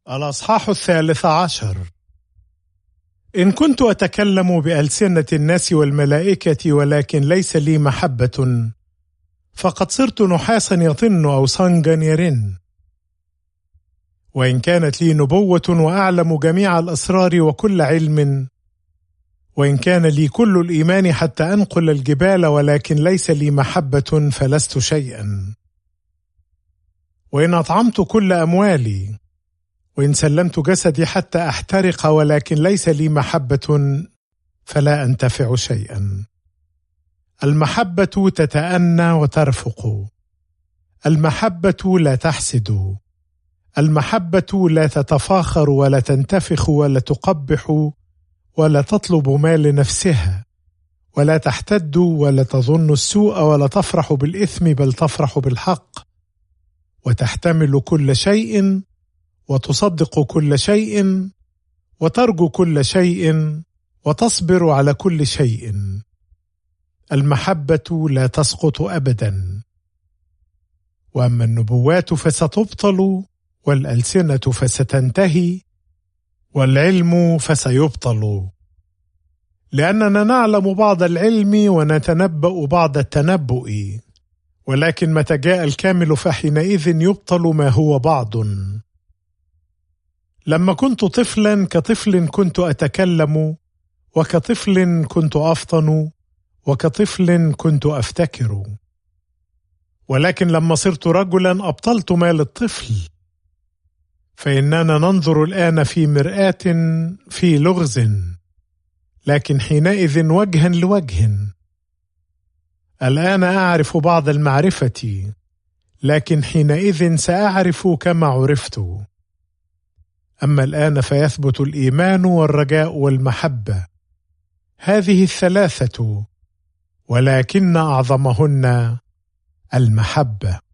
الأصحاح 13. إن كنت أتكلم بألسنة الناس والملائكة ولكن ليس لي محبة، فقد صرت نحاسا يطن أو صنجا يرن. وإن كانت لي نبوة وأعلم جميع الأسرار وكل علم، وإن كان لي كل الإيمان حتى أنقل الجبال ولكن ليس لي محبة، فلست شيئا. وإن أطعمت كل أموالي، وإن سلمت جسدي حتى أحترق ولكن ليس لي محبة، فلا أنتفع شيئا. المحبة تتأنى وترفق، المحبة لا تحسد، المحبة لا تتفاخر ولا تنتفخ ولا تقبح ولا تطلب ما لنفسها ولا تحتد ولا تظن السوء ولا تفرح بالإثم بل تفرح بالحق، وتحتمل كل شيء وتصدق كل شيء وترجو كل شيء وتصبر على كل شيء. المحبة لا تسقط أبدا. وأما النبوات فستبطل، والألسنة فستنتهي، والعلم فسيبطل، لأننا نعلم بعض العلم ونتنبأ بعض التنبؤ، ولكن متى جاء الكامل فحينئذ يبطل ما هو بعض. لما كنت طفلا كطفل كنت أتكلم، وكطفل كنت أفطن، وكطفل كنت أفتكر. ولكن لما صرت رجلا أبطلت ما للطفل. فإننا ننظر الآن في مرآة في لغز، لكن حينئذ وجها لوجه. الآن أعرف بعض المعرفة، لكن حينئذ سأعرف كما عرفت. أما الآن فيثبت الإيمان والرجاء والمحبة، هذه الثلاثة، ولكن أعظمهن المحبة.